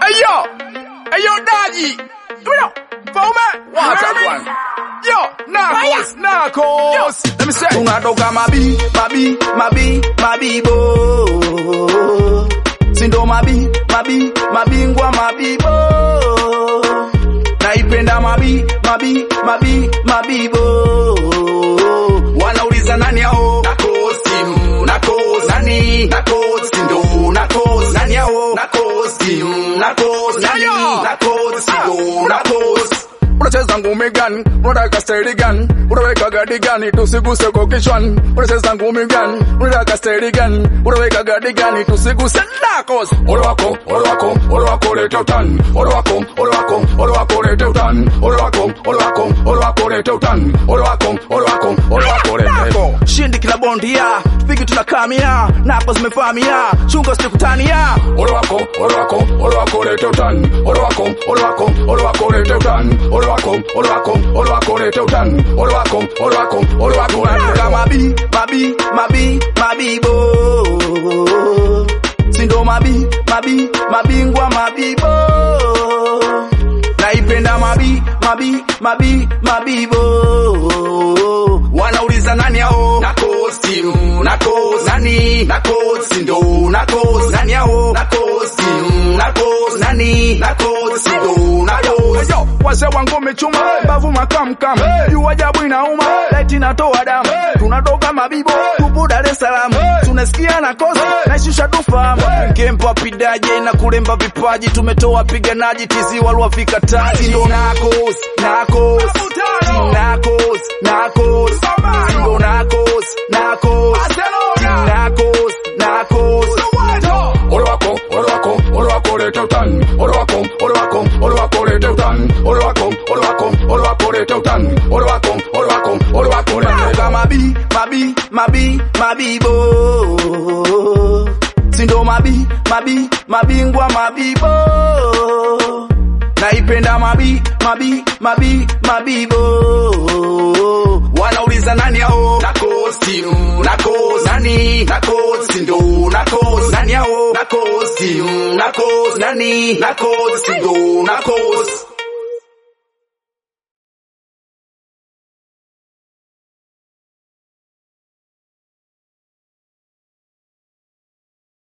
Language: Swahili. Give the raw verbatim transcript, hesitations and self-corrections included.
Hey yo, hey yo, Daddy. You know, for me, what's up, one? Yo, Narcos, Narcos. Let me say, tunatoka mabi, mabi, mabi, mabibo. Sindo mabi, mabi, mabingwa mabibo. Naipenda mabi, mabi, mabi, mabibo. Wanauliza nani hao? Narcos team, Narcos nani? Narcos Sindo, Narcos nani hao? Narcos team, Narcos nani? Narcos Sindo, Narcos. Unacheza ngumi gani? Unataka staili gani? Unaweka gadi gani? Tusiguse kwa kichwani. Unacheza ngumi gani? Unataka staili gani? Unaweka gadi gani? Tusiguse Narcos. Ole wako, ole wako, ole wako lete utani. Ole wako, ole wako, ole wako lete utani. Ole wako, ole wako, ole wako lete utani. Ole wako, ole wako, ole wako lete. Shindi kila bondia, tupigi tunakamia. Narcos zimefamia, chunga sikutania. Ole wako, ole wako, ole wako lete utani. Ole wako, ole wako, ole wako lete utani. Ole wako, ole wako, ole wako lete utani. Ole wako, ole wako, ole wako lete mabi, mabi, mabi, mabibo. Sindo mabi, mabi, mabingwa mabibo. Naipenda mabi, mabi, mabi, mabibo. Wanauliza nani hao? Narcos team, Narcos nani? Narcos Sindo, Narcos nani hao? Narcos team, Narcos nani? Narcos Sindo, Narcos. Yo, wase wangu mechuma, bavu makam kam. Yu ajabu inauma, leti natoa damu. Tunatoka mabibo, tupo Dar es Salaam. Tunasikia Narcos, naishusha tufahamu. Kempa pidaje na kulemba vipaji. Tumetoa piganaji, tizi walwafika taji. Sindo Narcos, Narcos, Narcos, Narcos. Sindo Narcos, Narcos, Narcos, Narcos. Ole wako, ole wako, ole wako lete utani. Ole wako, ole wako, ole wako lete utani. Ole wako, ole wako, ole wako lete utani. Ole wako, ole wako, ole wako lete mabi, mabi, mabi, mabibo. Sindo mabi, mabi, mabingwa mabibo. Naipenda mabi, mabi, mabi, mabibo. Wanauliza nani hao? Narcos team, Narcos nani? Narcos Sindo, Narcos nani hao? Narcos team, Narcos nani? Narcos Sindo, Narcos.